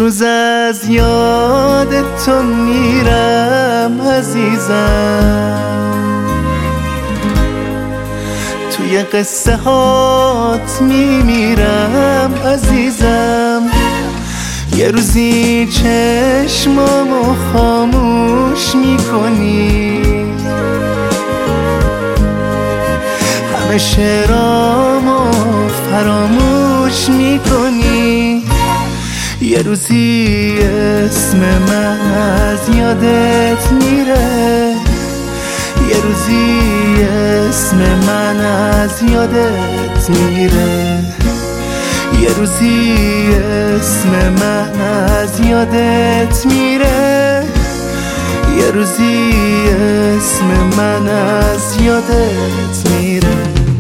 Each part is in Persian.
روز از یاد تو میرم عزیزم، توی قصه هات میمیرم عزیزم. یه روزی چشمامو خاموش میکنی، همه شعرامو فراموش میکنی. یه روزی اسم من از یادت میره، یه روزی اسم من از یادت میره، یه روزی اسم من از یادت میره، یه روزی اسم من از یادت میره.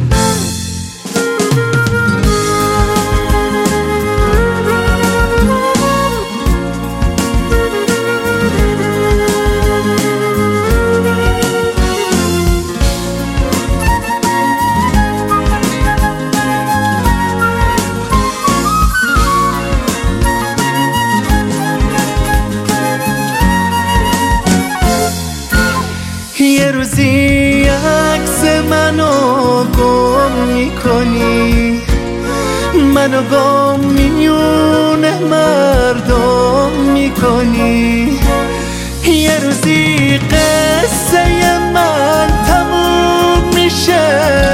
یه روزی عکس منو گم میکنی، منو گم میونه مردم میکنی. یه روزی قصه من تموم میشه،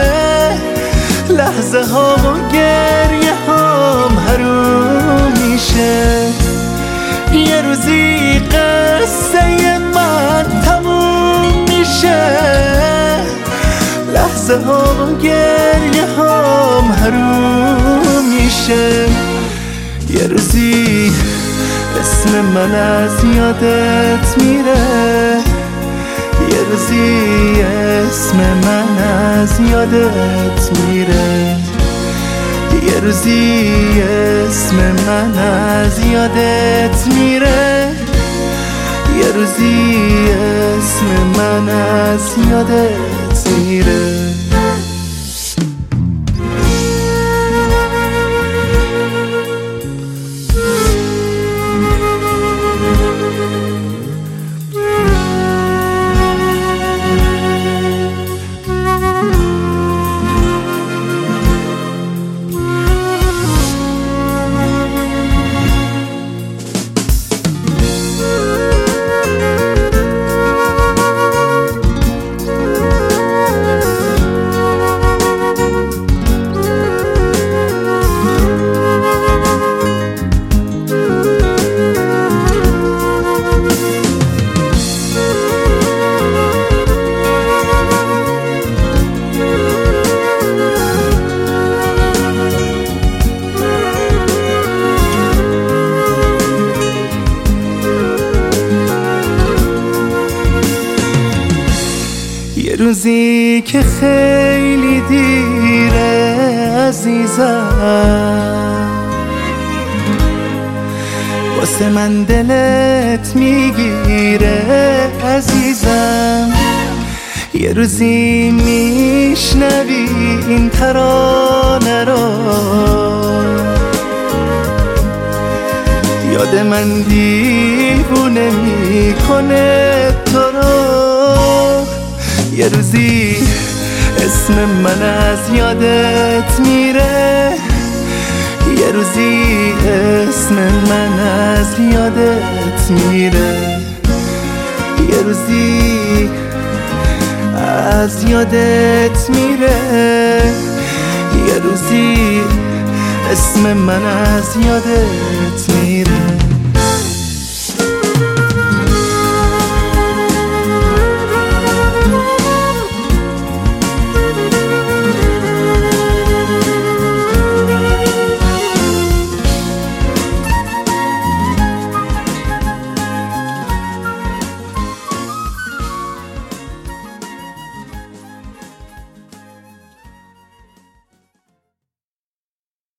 لحظه ها و گریه هم حروم میشه. یه روزی قصه من تموم میشه، لحظه ها و گریه هم حروم میشه. یه روزی اسم من از یادت میره، یه روزی اسم من از یادت میره، یه روزی اسم من از یادت میره، یه روزی اسم من از یادت میره. یه روزی که خیلی دیره عزیزم، واسه من دلت میگیره عزیزم. یه روزی میشنوی این ترانه رو، یاد من دیوونه میکنه تو رو. یه روزی اسم من از یادت میره، یه روزی اسم من از یادت میره، یه روزی از یادت میره، یه روزی اسم من از یادت میره.